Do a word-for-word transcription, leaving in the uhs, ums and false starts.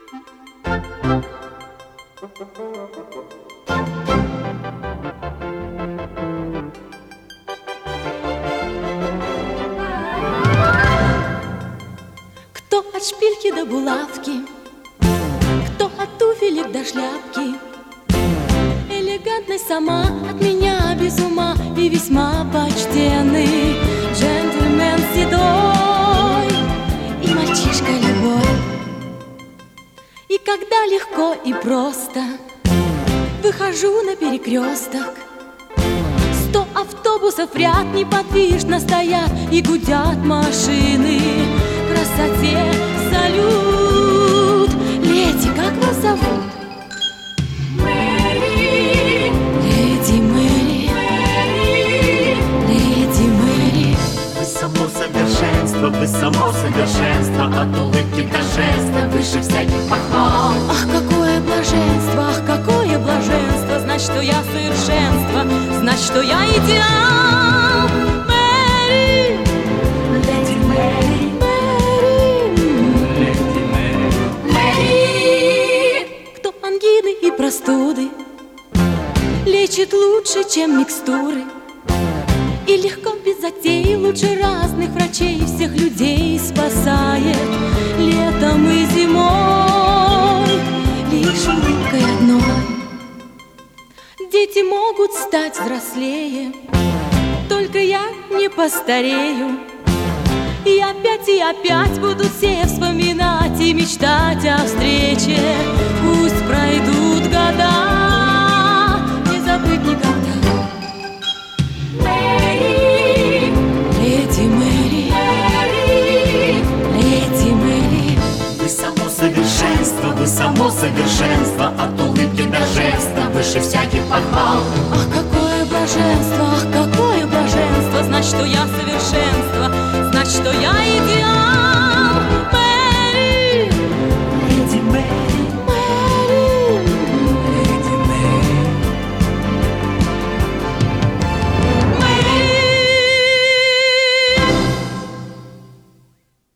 Кто от шпильки до булавки, кто от туфелек до шляпки, элегантность сама от меня без ума и весьма почтенный джентльмен седой и мальчишка любой. И когда легко и просто выхожу на перекресток, сто автобусов в ряд неподвижно стоят и гудят машины. Красоте салют. Леди, как вас зовут? Мэри. Леди Мэри. Мэри. Леди Мэри. Вы само совершенство, вы само совершенство, от улыбки до жеста, выше всяких похвал. Ах, какое блаженство, ах, какое блаженство, знать, что я совершенство, знать, что я идеал. Мэри. Леди Мэри. Леди Мэри. Мэри. Кто ангины и простуды лечит лучше, чем микстуры, и легко, без затей, лучше разных врачей всех людей спасает летом и зимой лишь улыбкой одной. Дети могут стать взрослее, только я не постарею. И опять и опять будут все вспоминать и мечтать о встрече. Пусть пройдут года, не забыть никогда. Мэри. Леди Мэри. Мэри. Леди Мэри. Вы само совершенство, вы само совершенство, от улыбки до жеста, выше всяких похвал. Ах, какое блаженство, ах, какое блаженство, знать, что я